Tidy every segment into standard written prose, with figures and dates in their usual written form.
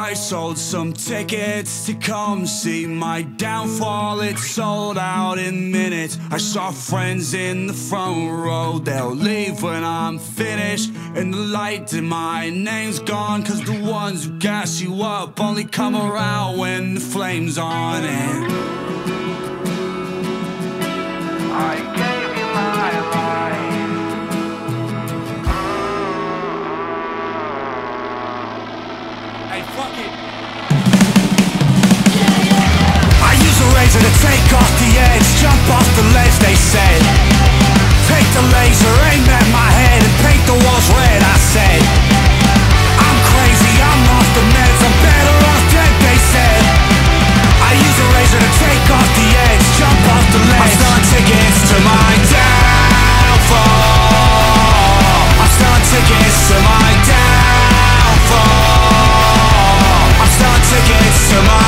I sold some tickets to come see my downfall. It sold out in minutes. I saw friends in the front row. They'll leave when I'm finished. In the light and my name's gone, 'cause the ones who gas you up only come around when the flame's on. And I gave you my life. Hey, fuck it. I use a razor to take off the edge, jump off the ledge, they said. Take the laser, aim at my head, and paint the walls red, I said. I'm crazy, I'm off the meds, I'm better off dead, they said. I use a razor to take off the edge, jump off the ledge. I'm selling tickets to my downfall. I'm selling tickets to my downfall. I'm selling tickets to my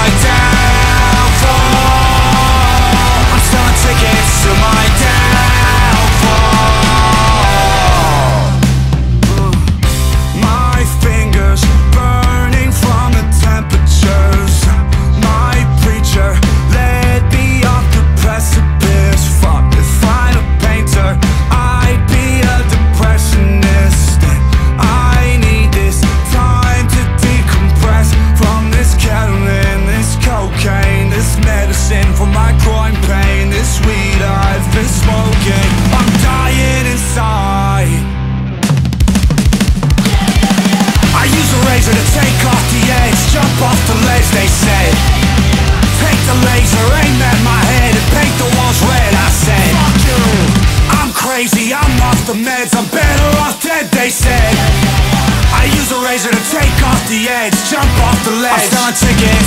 downfall. I'm selling tickets to my downfall. My fingers burning from the temperatures. My preacher led me off the precipice. Fuck, if I'm a painter, I'd be a depressionist. I need this time to decompress from this ketamine, this cocaine, this medicine for my groin pain, this weed I've been smoking. I'm dying inside. I use a razor to take off the edge, jump off the ledge, they said. Take the laser, aim at my head, and paint the walls red, I said. Fuck you. I'm crazy, I'm off the meds, I'm better off dead, they said. I use a razor to take off the edge, jump off the ledge. I'm selling tickets